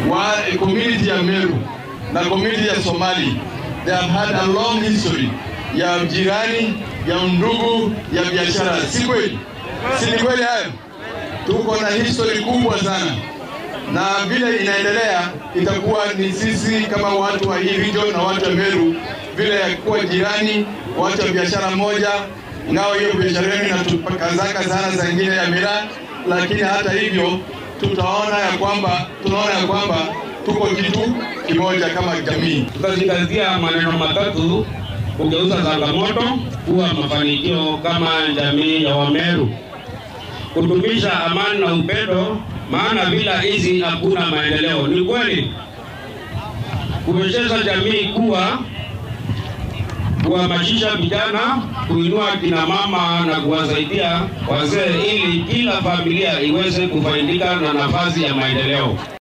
wa community ya Meru na community ya Somali, they have had a long history ya jirani, ya ndugu, ya biashara. Si kweli? Si ni kweli hayo? Tuko na history kubwa sana, na vile inaendelea itakuwa ni sisi kama watu wa hii region na watu wa Meru vile ya kuwa jirani, watu wa biashara moja. Ngao hiyo biashara yenu inatupakazaka sana za ingine ya miraa, lakini hata hivyo tunaona ya kwamba tuko kitu kimoja kama jamii. Tutazingazia maneno matatu kugeuza changamoto kuwa mafanikio kama jamii ya Wameru. Kudumisha amani na upendo, maana bila hizi hakuna maendeleo. Ni kweli. Kuwezesha jamii kuhamasisha vijana, kuinua kina mama na kuwasaidia wazee ili kila familia iweze kufaidika na nafasi ya maendeleo.